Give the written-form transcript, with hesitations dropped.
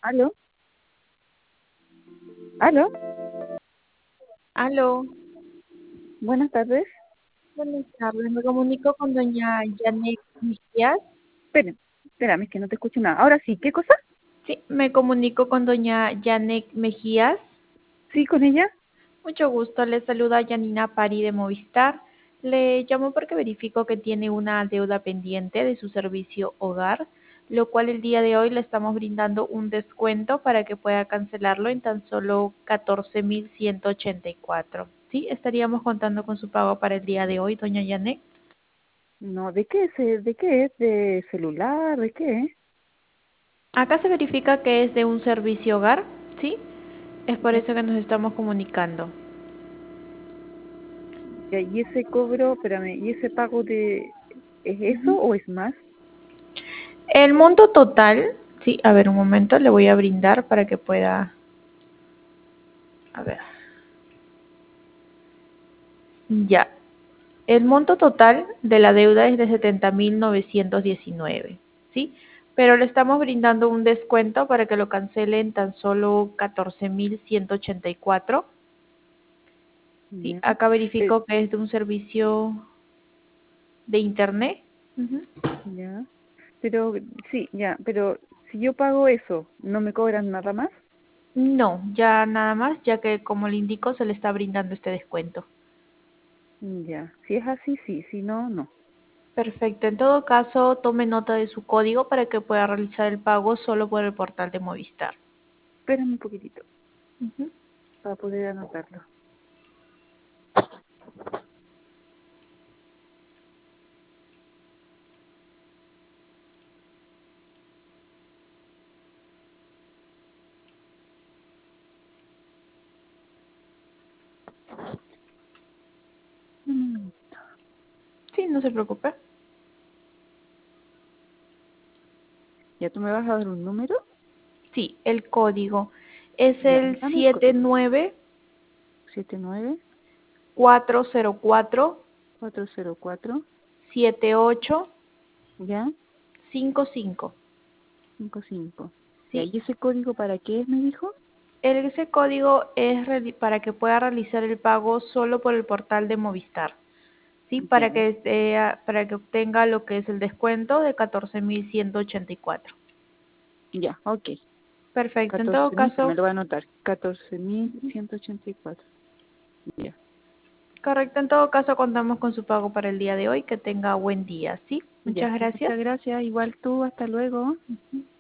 ¿Aló? ¿Aló? Aló, Buenas tardes. buenas tardes. Me comunico con doña Janet Mejías. Espérame, es que no te escucho nada. Ahora sí, ¿qué cosa? Sí, me comunico con doña Janet Mejías. ¿Sí, con ella? Mucho gusto, le saluda Janina Pari de Movistar. Le llamo porque verifico que tiene una deuda pendiente de su servicio hogar, lo cual el día de hoy le estamos brindando un descuento para que pueda cancelarlo en tan solo 14.184. Sí, estaríamos contando con su pago para el día de hoy, doña Janet. No, ¿de qué es? ¿De qué es? ¿De celular? ¿De qué es? Acá se verifica que es de un servicio hogar, ¿sí? Es por Ya, eso que nos estamos comunicando. ya, y ese cobro, espérame, ¿y ese pago es eso Ujú. o es más? El monto total, sí, a ver un momento, le voy a brindar para que pueda, a ver, ya. El monto total de la deuda es de 70.919, ¿sí? Pero le estamos brindando un descuento para que lo cancele en tan solo 14.184, ¿sí? Ya, Acá pero, verifico que es de un servicio de internet. Ujú. ya, pero sí, ya, pero si yo pago eso, ¿no me cobran nada más? No, ya nada más, ya que como le indico, se le está brindando este descuento. Ya, si es así, sí, si no, no. Perfecto. En todo caso, tome nota de su código para que pueda realizar el pago solo por el portal de Movistar. Espérame un poquitito Ujú. para poder anotarlo. Mm, Sí, no se preocupe. ¿Ya tú me vas a dar un número? Sí, el código es Ya, el dame el siete código. nueve 79 cuatro cero cuatro 404, 78 ya, 55. 55. Ya, Sí, ¿y ese código para qué es, me dijo? ese código es para que pueda realizar el pago solo por el portal de Movistar. Sí, Ya, para que obtenga lo que es el descuento de 14.184. ya, ok. Perfecto, en todo 14.000, ya me caso, lo voy a anotar. 14.184. Ya. correcto, en todo caso contamos con su pago para el día de hoy. Que tenga buen día, ¿sí? Ya, Muchas gracias. muchas gracias. Igual tú, hasta luego.